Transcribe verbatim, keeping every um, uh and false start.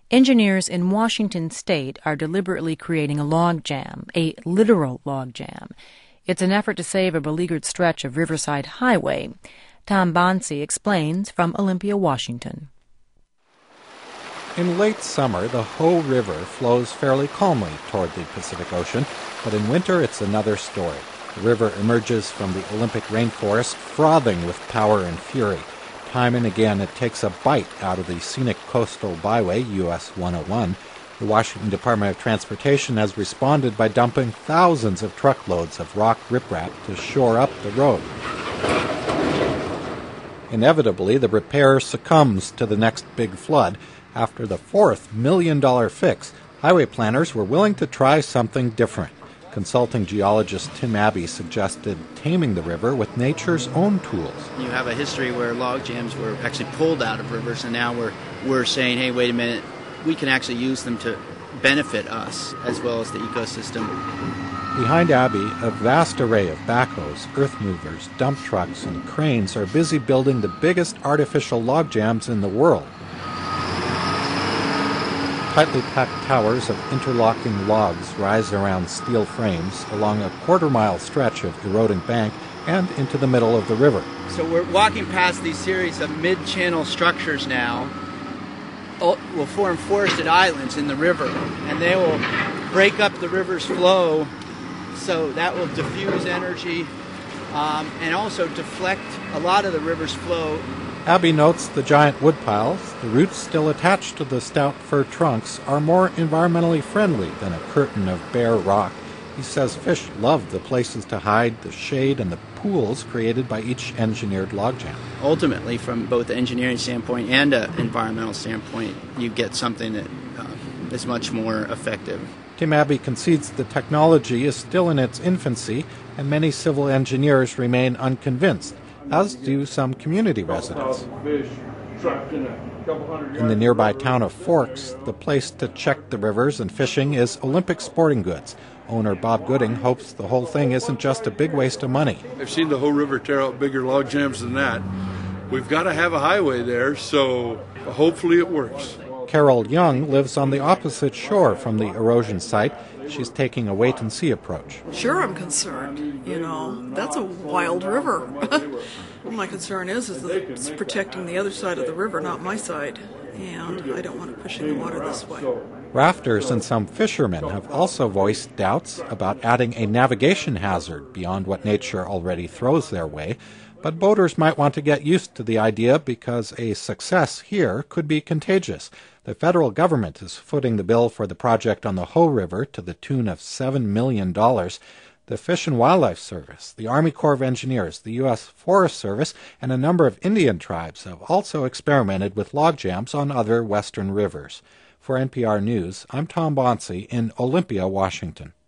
Engineers in Washington state are deliberately creating a log jam, a literal log jam. It's an effort to save a beleaguered stretch of Riverside Highway. Tom Bonsi explains from Olympia, Washington. In late summer, the Hoh River flows fairly calmly toward the Pacific Ocean, but in winter it's another story. The river emerges from the Olympic rainforest, frothing with power and fury. Time and again it takes a bite out of the scenic coastal byway, U S one oh one. The Washington Department of Transportation has responded by dumping thousands of truckloads of rock riprap to shore up the road. Inevitably, the repair succumbs to the next big flood. After the fourth million-dollar fix, highway planners were willing to try something different. Consulting geologist Tim Abbey suggested taming the river with nature's own tools. You have a history where log jams were actually pulled out of rivers, and now we're we're saying, hey, wait a minute, we can actually use them to benefit us as well as the ecosystem. Behind Abbey, a vast array of backhoes, earth movers, dump trucks, and cranes are busy building the biggest artificial log jams in the world. Tightly packed towers of interlocking logs rise around steel frames along a quarter-mile stretch of eroding bank and into the middle of the river. So we're walking past these series of mid-channel structures now. Will form forested islands in the river, and they will break up the river's flow, so that will diffuse energy um, and also deflect a lot of the river's flow. Abbey notes the giant wood piles, the roots still attached to the stout fir trunks, are more environmentally friendly than a curtain of bare rock. He says fish love the places to hide, the shade, and the pools created by each engineered logjam. Ultimately, from both the engineering standpoint and an environmental standpoint, you get something that uh, is much more effective. Tim Abbey concedes the technology is still in its infancy, and many civil engineers remain unconvinced, as do some community residents. In the nearby town of Forks, the place to check the rivers and fishing is Olympic Sporting Goods. Owner Bob Gooding hopes the whole thing isn't just a big waste of money. I've seen the Hoh River tear out bigger log jams than that. We've got to have a highway there, so hopefully it works. Carol Young lives on the opposite shore from the erosion site. She's taking a wait-and-see approach. Sure, I'm concerned. You know, that's a wild river. My concern is, is that it's protecting the other side of the river, not my side. And I don't want it pushing the water this way. Rafters and some fishermen have also voiced doubts about adding a navigation hazard beyond what nature already throws their way. But boaters might want to get used to the idea because a success here could be contagious. The federal government is footing the bill for the project on the Hoh River to the tune of seven million dollars. The Fish and Wildlife Service, the Army Corps of Engineers, the U S Forest Service, and a number of Indian tribes have also experimented with log jams on other western rivers. For N P R News, I'm Tom Bonsi in Olympia, Washington.